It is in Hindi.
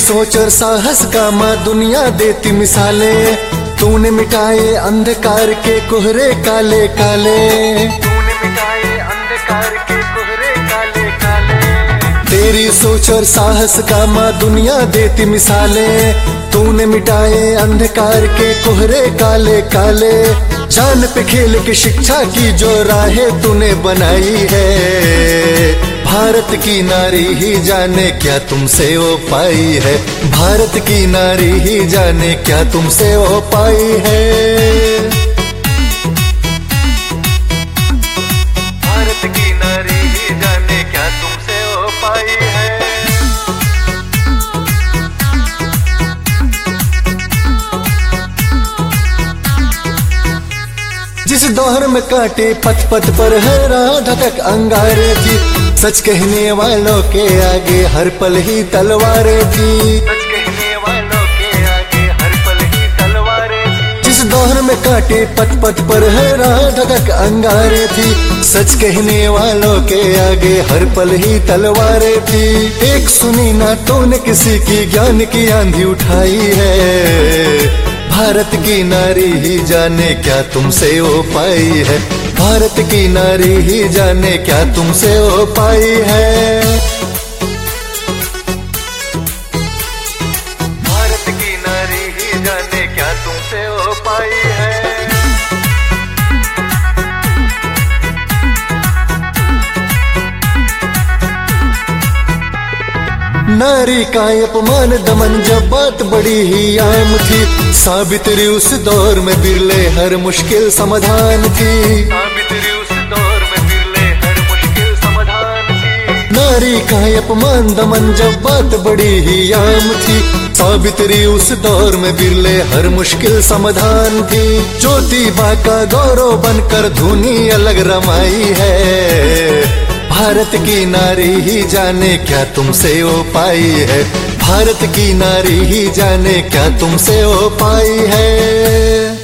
सोच और साहस का माँ दुनिया देती मिसालें, तूने मिटाए अंधकार के कोहरे काले काले, तूने मिटाए अंधकार के कोहरे काले काले। तेरी सोच और साहस का माँ दुनिया देती मिसालें, तूने मिटाए अंधकार के कोहरे काले काले। जान पे खेल के शिक्षा की जो राहें तूने बनाई है, भारत की नारी ही जाने क्या तुमसे वो पाई है, भारत की नारी ही जाने क्या तुमसे वो पाई है। भारत की नारी ही जाने क्या तुमसे वो पाई है। जिस दौर में काटे पथ पथ पर है राह ढटक अंगारे थी, सच कहने वालों के आगे हर पल ही तलवारें थी, सच कहने वालों के आगे हर पल ही तलवारें थी। जिस दौर में काटे पथ पथ पर है राह ढटक अंगारे थी, सच कहने वालों के आगे हर पल ही तलवारें थी। एक सुनी ना तूने किसी की ज्ञान की आंधी उठाई है, भारत की नारी ही जाने क्या तुमसे वो पाई है, भारत की नारी ही जाने क्या तुमसे वो पाई है। भारत की नारी ही जाने क्या तुमसे वो पाई है। नारी का अपमान दमन जब बात बड़ी ही आम थी, सावित्री उस दौर में बिरले हर मुश्किल समाधान थी, सावित्री उस दौर में बिरले हर मुश्किल समाधान थी। नारी का अपमान दमन जब बात बड़ी ही आम थी, सावित्री उस दौर में बिरले हर मुश्किल समाधान थी। ज्योतिबा का गौरव बनकर धुनी अलग रमाई है, भारत की नारी ही जाने क्या तुमसे वो पाई है, भारत की नारी ही जाने क्या तुमसे वो पाई है।